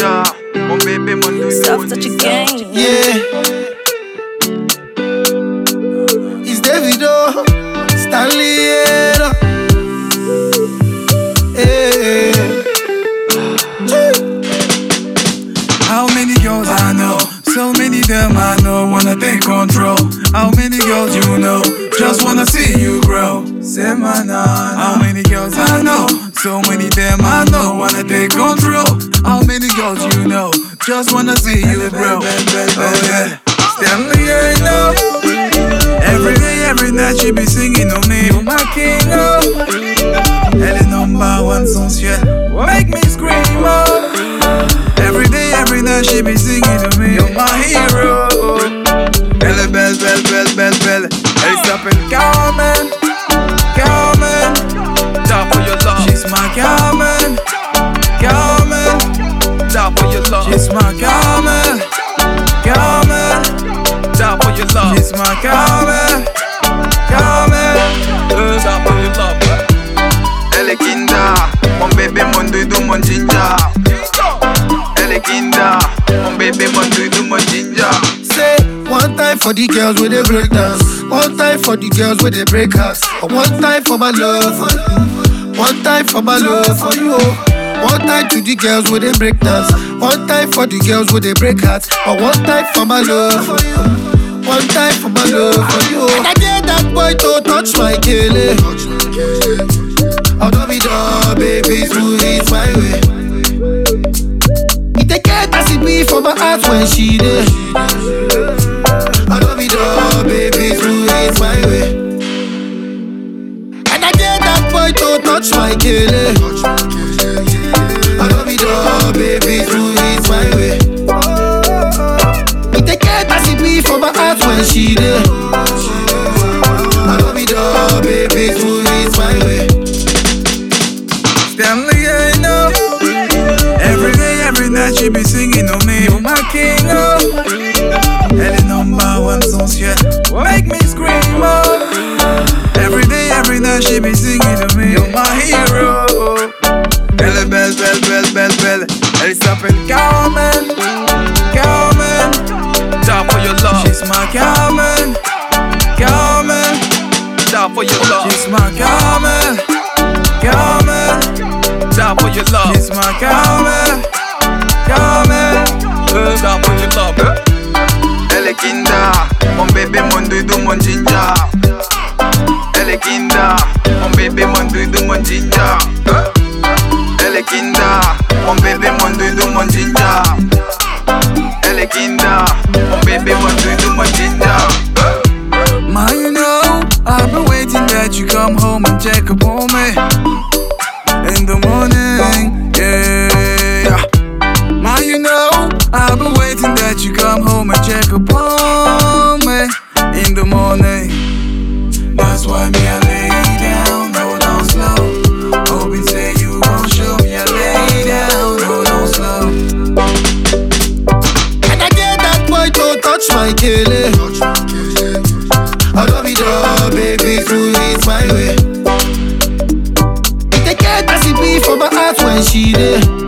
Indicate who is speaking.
Speaker 1: ginger. Mon bébé, mon doudou,
Speaker 2: Stuff that you gain.
Speaker 3: Yeah. It's Davido, Stanley.
Speaker 4: How many girls I know? So many them I know wanna take control. How many girls you know? Just wanna see you grow. Say my name. How many girls I know? So many them I know wanna take control. How many girls you know? Just wanna see you grow. Oh yeah, Stanley, I know. Every day, every night she be singing on me, oh my king, oh. Elle est number one sensuelle, make me scream, oh. Every day, every night she be singing to me, you're my hero. Elle est belle, belle, belle, belle, belle. Elle s'appelle Carmen, Carmen. Die for your love. She's my Carmen, Carmen. Die for your love. She's my Carmen, Carmen. Die for your love. She's my Carmen, Carmen. Die for your love.
Speaker 1: Elle est kinda, mon bébé, mon doudou, mon ginger. Elle est kinda, mon bébé, mon doudou, mon ginger.
Speaker 3: Say one time for the girls with the break dance, one time for the girls with the break house, one time for my love for you, one time for my love for you. One time to the girls with the break dance, one time for the girls with the break hearts, one time for my love for you, one time for my love for you. And I dare that boy to touch my kele. I don't be done, baby, smooth it my way. It take care as it be for my heart when she there. I don't be done, baby, smooth it my way. And I dare that boy to touch my kele. I don't be done, baby, smooth it my way. It take care as it be for my heart when she there. I don't be done, baby, smooth it my way.
Speaker 4: Stanley, I know. Every day, every night she be singing on me, oh my king, oh. Elle est number one sensuelle, make me scream, oh. Every day, every night she be singing to me, oh my hero. Elle est belle, belle, belle, belle, belle. Elle s'appelle Carmen, Carmen. Die for your love. She's my Carmen, Carmen. Die for your love. She's my Carmen, Carmen. Die for your love. She's my Carmen, Carmen. Die for your love.
Speaker 1: Elle est kinda, mon bébé, mon doudou, mon ginger. Elle est kinda, mon bébé, mon doudou, mon ginger. Elle est kinda, mon bébé, mon doudou, mon ginger. Elle est kinda, mon bébé, mon doudou, mon ginger.
Speaker 4: Ma, you know, I've been waiting that you come home and check up on me in the morning, yeah. Ma, you know, I've been waiting that you come home and check up on me in the morning. That's why me I lay down, no, down slow. Hoping say you gon' show me I lay down, no, down slow.
Speaker 3: And I dare that boy to touch my kele. I don't be done, baby, smooth it my way. It take care as it be for my heart when she there.